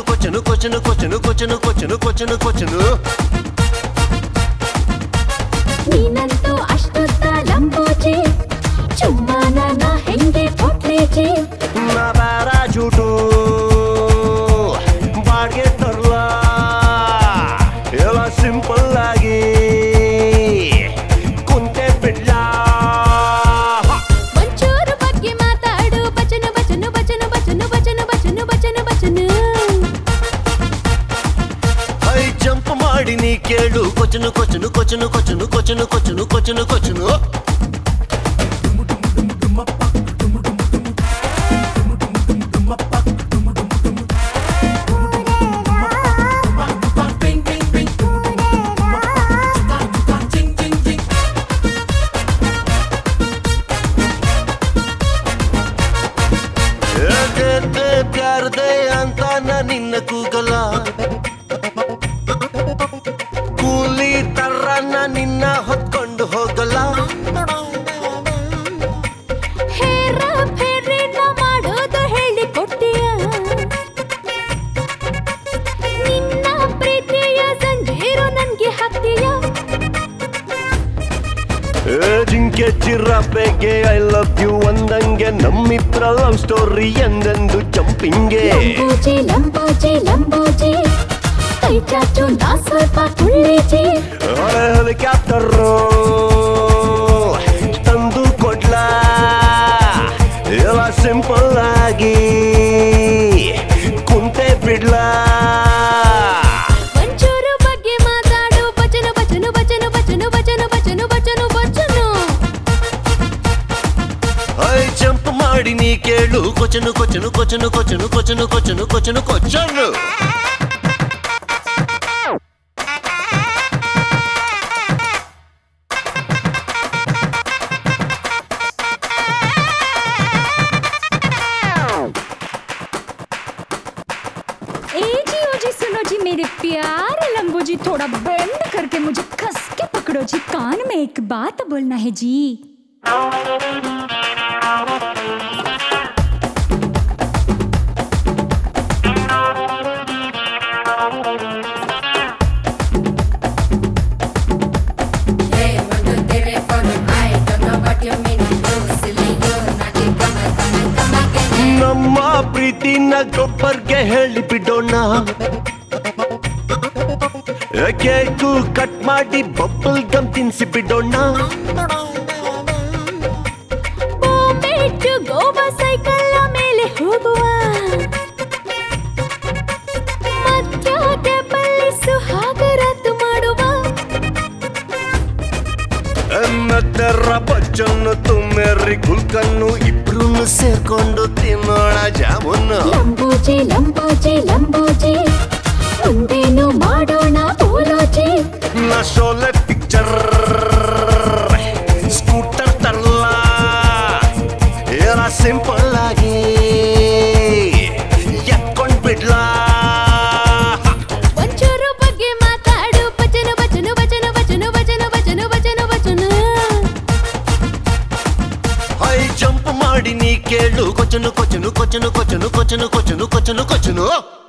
ನೀನಂತೂ ಅಷ್ಟೊತ್ತ ಲಂಬೋಜಿ ಚುಮ್ಮಾನ ನಾ ಹೆಂಗೆ ಕೊಟ್ಲೇಜಿ ನಾ ಬ್ಯಾರ ಜೂಟು ಬಾಡ್ಗೆ ತರ್ಲ ಎಲ್ಲ ಸಿಂಪಲ್ ಆಗಿ ಕುಂತೆ ಬಿಡ್ಲ ಒಂಚೂರು ಬಗ್ಗೆ ಮಾತಾಡು ಬಚನು ಬಚನು ಬಚನು ಬಚನು ಬಚನು ಬಚನು ಬಚನು ಬಚನು ಐ ಜಂಪ್ ಮಾಡಿ ನೀ ಕೇಳು ಕೊಚನು ಕೊಚನು ಕೊಚನು ಕೊಚನು ಕೊಚನು ಕೊಚನು ಕೊಚನು ಕೊಚನು ಪ್ಯಾರದೆ ಅಂತ ನಾ ನಿನ್ನ ಕೂಗಲ ಕೂಲಿ ತರ ನಾ ನಿನ್ನ ಹೊತ್ಕೊಂಡು ಹೋಗಲ್ಲ ಹೇರ ಫೇರಿನ ಮಾಡೋದು ಹೇಳಿ ಕೊಟ್ಟಿಯ ನಿನ್ನ ಪ್ರೀತಿಯ ಸಂಜೀರು ನನ್ಗೆ ಹಾಕ್ತೀಯ ಜಿಂಕೆ ಚಿರಪೆಗೆ ಐ ಲವ್ ಯು ಅಂದಂಗೆ ನಮ್ಮಿಬ್ರ ಲವ್ ಸ್ಟೋರಿ ಎಂದೆಂದು ಜಂಪಿಂಗೆ ಲಂಬೋಜಿ ಲಂಬೋಜಿ ಲಂಬೋಜಿ ಕೈ ಚಾಚು ನಾ ಸ್ವಲ್ಪ ಕುಳ್ಳೇಜಿ ಹೆಲಿಕಾಪ್ಟರ್ ತಂದು ಕೊಡ್ಲಾ ಎಲ್ಲ ಸಿಂಪಲ್ ಆಗಿ ಕುಂತೆ ಬಿಡ್ಲಾ ಒಂಚೂರು ಬಗ್ಗೆ ಮಾತಾಡು ಬಚನು ಬಚನು ಬಚನು ಬಚನು ಬಚನು ಬಚನು ಬಚನು ಬಚನು ಐ ಜಂಪ್ ಮಾಡಿ ನೀ ಕೇಳು ಕೊಚನು ಕೊಚನು ಕೊಚನು ಕೊಚನು ಕೊಚನು ಕೊಚನು ಕೊಚನು ಕೊಚನು सुनो जी मेरे प्यारे लंबू जी थोड़ा बेंड करके मुझे कस के पकड़ो जी कान में एक बात बोलना है जी ನಮ್ಮ ಪ್ರೀತಿನ ಗೊಬ್ಬರ್ಗೆ ಹೇಳಿ ಬಿಡೋಣ ಕೇಕು ಕಟ್ ಮಾಡಿ ಬಬ್ಬಲ್ ಗಮ್ ತಿನ್ಸಿ ಬಿಡೋಣ ಬಾಂಬೆ ಟು ಗೋವಾ ಸೈಕಲ್ ಮೇಲೆ ಹೋಗುವ ಮಧ್ಯ ಟೇಬಲ್ಲಿ ಸುಹಾಗರಾತು ಮಾಡುವ ಎನ್ನದರ ಬಚ್ಚನ್ನು ತುಮ್ಮೆರಿ ಗುಲ್ಕನ್ನು ಇಬ್ರು ಸೇರ್ಕೊಂಡು ತಿನ್ನೋಣ ಜಾಮೂನು ಲಂಬೋಜಿ ಲಂಬೋಜಿ ಲಂಬೋಜಿ ಮುಂದೇನು ಮಾಡೋಣ ಬೋಲೋಜಿ ನಾ ಶೋಲೆ ಪಿಕ್ಚರ್ ಸ್ಕೂಟರ್ ತರಲ ಎಲ್ಲ ಸಿಂಪಲ್ ಆಗಿ ಎತ್ಕೊಂಡ್ ಬಿಡ್ಲಾ ಒಂಚೂರು ಬಗ್ಗೆ ಮಾತಾಡು ಬಚನು ಬಚನು ಬಚನು ಬಚನು ಬಚನು ಬಚನು ಬಚನು ಬಚನು ಐ ಜಂಪ್ ಮಾಡಿ ನೀ ಕೇಳು ಕೊಚನು ಕೊಚನು ಕೊಚನು ಕೊಚನು ಕೊಚನು ಕೊಚನು ಕೊಚನು ಕೊಚನು